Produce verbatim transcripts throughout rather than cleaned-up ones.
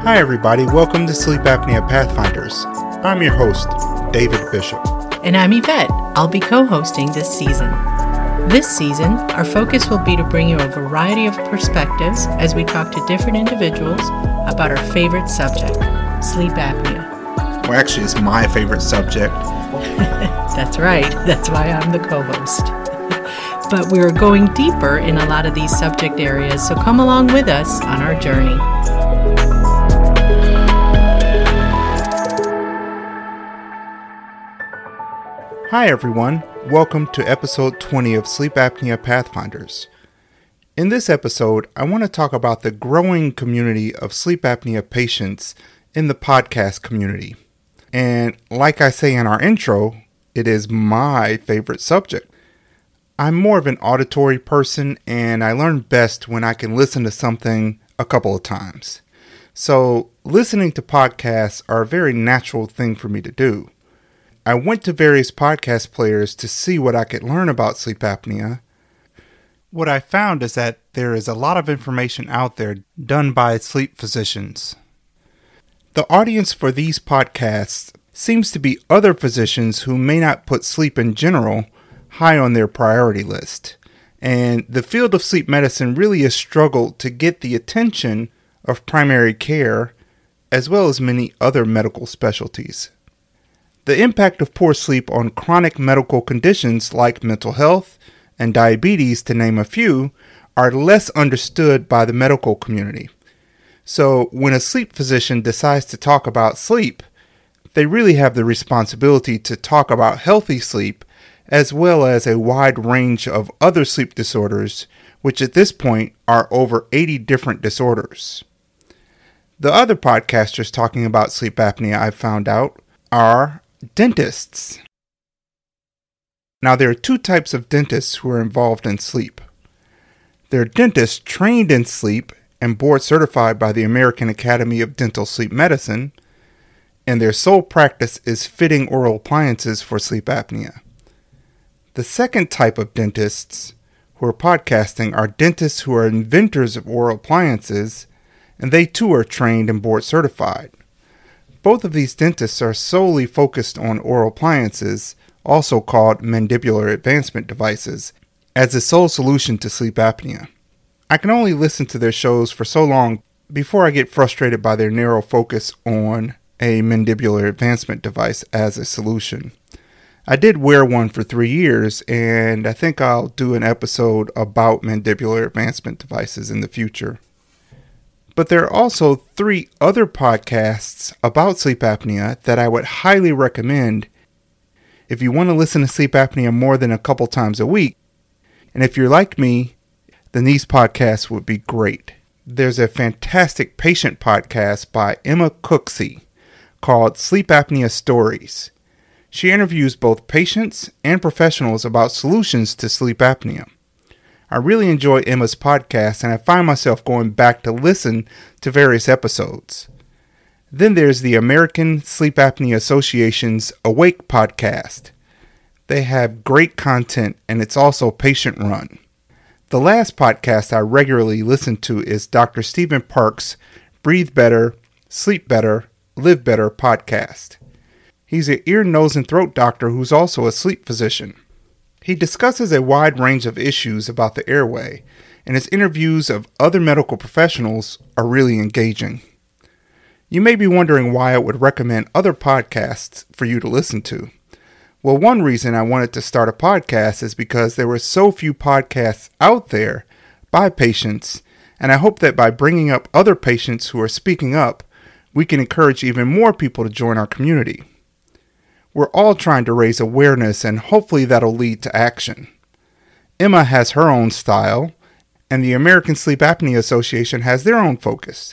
Hi everybody, welcome to Sleep Apnea Pathfinders. I'm your host, David Bishop. And I'm Yvette. I'll be co-hosting this season. This season, our focus will be to bring you a variety of perspectives as we talk to different individuals about our favorite subject, sleep apnea. Well, actually, it's my favorite subject. That's right. That's why I'm the co-host. But we're going deeper in a lot of these subject areas, so come along with us on our journey. Hi everyone, welcome to episode twenty of Sleep Apnea Pathfinders. In this episode, I want to talk about the growing community of sleep apnea patients in the podcast community. And like I say in our intro, it is my favorite subject. I'm more of an auditory person, and I learn best when I can listen to something a couple of times. So listening to podcasts are a very natural thing for me to do. I went to various podcast players to see what I could learn about sleep apnea. What I found is that there is a lot of information out there done by sleep physicians. The audience for these podcasts seems to be other physicians who may not put sleep in general high on their priority list. And the field of sleep medicine really has struggled to get the attention of primary care as well as many other medical specialties. The impact of poor sleep on chronic medical conditions like mental health and diabetes, to name a few, are less understood by the medical community. So when a sleep physician decides to talk about sleep, they really have the responsibility to talk about healthy sleep as well as a wide range of other sleep disorders, which at this point are over eighty different disorders. The other podcasters talking about sleep apnea, I've found out, are dentists. Now, there are two types of dentists who are involved in sleep. There are dentists trained in sleep and board certified by the American Academy of Dental Sleep Medicine, and their sole practice is fitting oral appliances for sleep apnea. The second type of dentists who are podcasting are dentists who are inventors of oral appliances, and they too are trained and board certified. Both of these dentists are solely focused on oral appliances, also called mandibular advancement devices, as the sole solution to sleep apnea. I can only listen to their shows for so long before I get frustrated by their narrow focus on a mandibular advancement device as a solution. I did wear one for three years, and I think I'll do an episode about mandibular advancement devices in the future. But there are also three other podcasts about sleep apnea that I would highly recommend if you want to listen to sleep apnea more than a couple times a week. And if you're like me, then these podcasts would be great. There's a fantastic patient podcast by Emma Cooksey called Sleep Apnea Stories. She interviews both patients and professionals about solutions to sleep apnea. I really enjoy Emma's podcast, and I find myself going back to listen to various episodes. Then there's the American Sleep Apnea Association's Awake podcast. They have great content, and it's also patient-run. The last podcast I regularly listen to is Doctor Stephen Park's Breathe Better, Sleep Better, Live Better podcast. He's an ear, nose, and throat doctor who's also a sleep physician. He discusses a wide range of issues about the airway, and his interviews of other medical professionals are really engaging. You may be wondering why I would recommend other podcasts for you to listen to. Well, one reason I wanted to start a podcast is because there were so few podcasts out there by patients, and I hope that by bringing up other patients who are speaking up, we can encourage even more people to join our community. We're all trying to raise awareness, and hopefully that'll lead to action. Emma has her own style, and the American Sleep Apnea Association has their own focus.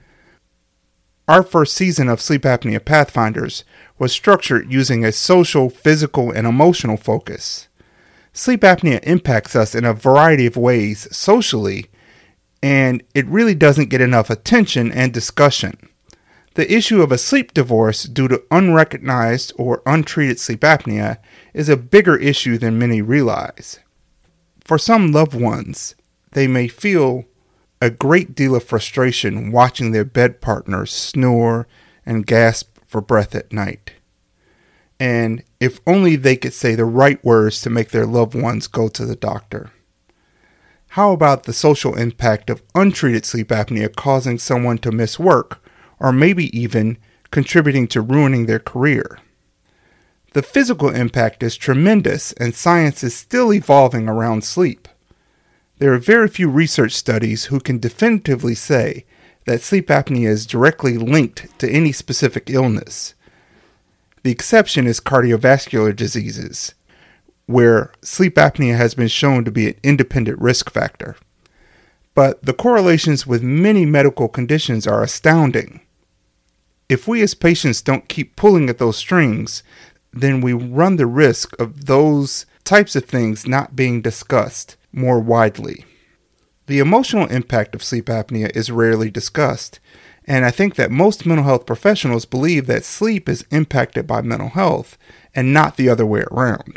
Our first season of Sleep Apnea Pathfinders was structured using a social, physical, and emotional focus. Sleep apnea impacts us in a variety of ways socially, and it really doesn't get enough attention and discussion. The issue of a sleep divorce due to unrecognized or untreated sleep apnea is a bigger issue than many realize. For some loved ones, they may feel a great deal of frustration watching their bed partners snore and gasp for breath at night. And if only they could say the right words to make their loved ones go to the doctor. How about the social impact of untreated sleep apnea causing someone to miss work, or maybe even contributing to ruining their career? The physical impact is tremendous, and science is still evolving around sleep. There are very few research studies who can definitively say that sleep apnea is directly linked to any specific illness. The exception is cardiovascular diseases, where sleep apnea has been shown to be an independent risk factor. But the correlations with many medical conditions are astounding. If we as patients don't keep pulling at those strings, then we run the risk of those types of things not being discussed more widely. The emotional impact of sleep apnea is rarely discussed, and I think that most mental health professionals believe that sleep is impacted by mental health and not the other way around.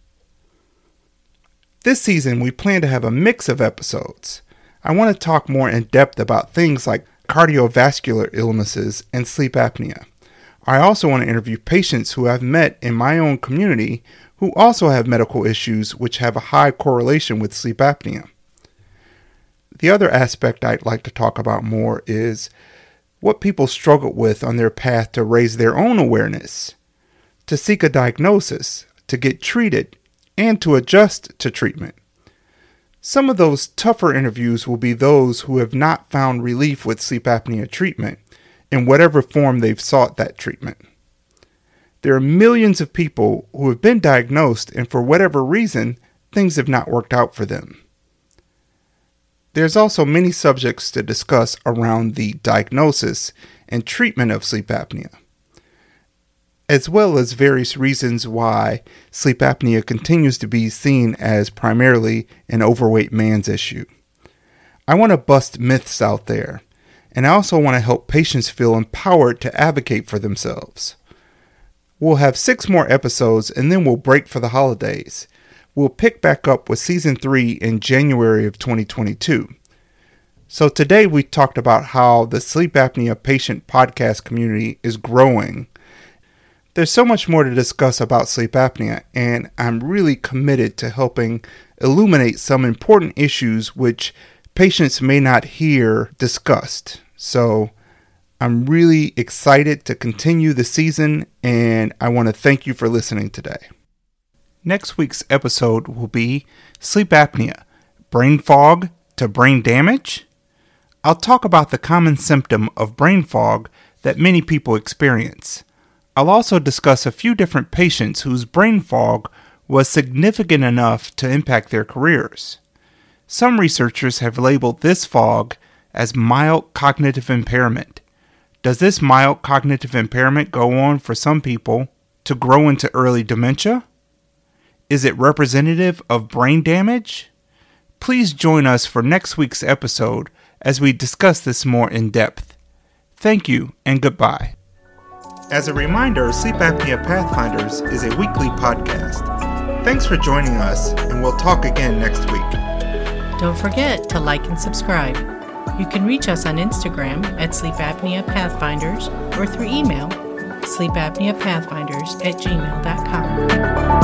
This season, we plan to have a mix of episodes. I want to talk more in depth about things like cardiovascular illnesses and sleep apnea. I also want to interview patients who I've met in my own community who also have medical issues which have a high correlation with sleep apnea. The other aspect I'd like to talk about more is what people struggle with on their path to raise their own awareness, to seek a diagnosis, to get treated, and to adjust to treatment. Some of those tougher interviews will be those who have not found relief with sleep apnea treatment in whatever form they've sought that treatment. There are millions of people who have been diagnosed and for whatever reason, things have not worked out for them. There's also many subjects to discuss around the diagnosis and treatment of sleep apnea, as well as various reasons why sleep apnea continues to be seen as primarily an overweight man's issue. I want to bust myths out there, and I also want to help patients feel empowered to advocate for themselves. We'll have six more episodes and then we'll break for the holidays. We'll pick back up with season three in January of twenty twenty-two. So today we talked about how the sleep apnea patient podcast community is growing. There's so much more to discuss about sleep apnea, and I'm really committed to helping illuminate some important issues which patients may not hear discussed. So I'm really excited to continue the season, and I want to thank you for listening today. Next week's episode will be sleep apnea, brain fog to brain damage. I'll talk about the common symptom of brain fog that many people experience. I'll also discuss a few different patients whose brain fog was significant enough to impact their careers. Some researchers have labeled this fog as mild cognitive impairment. Does this mild cognitive impairment go on for some people to grow into early dementia? Is it representative of brain damage? Please join us for next week's episode as we discuss this more in depth. Thank you and goodbye. As a reminder, Sleep Apnea Pathfinders is a weekly podcast. Thanks for joining us, and we'll talk again next week. Don't forget to like and subscribe. You can reach us on Instagram at Sleep Apnea Pathfinders or through email sleepapneapathfinders at gmail dot com.